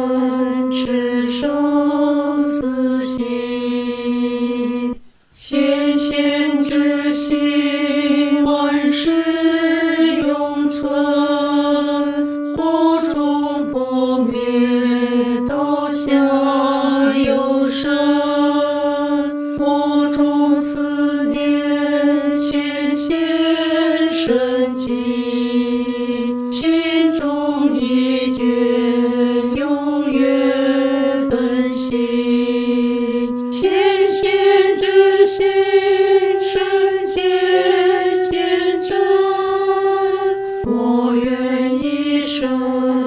持生死心，显现之心，万世永存。火中不灭，道下有生。火中思念，显现神迹，心中一觉，永远分心。显现之心，世界见证。我愿一生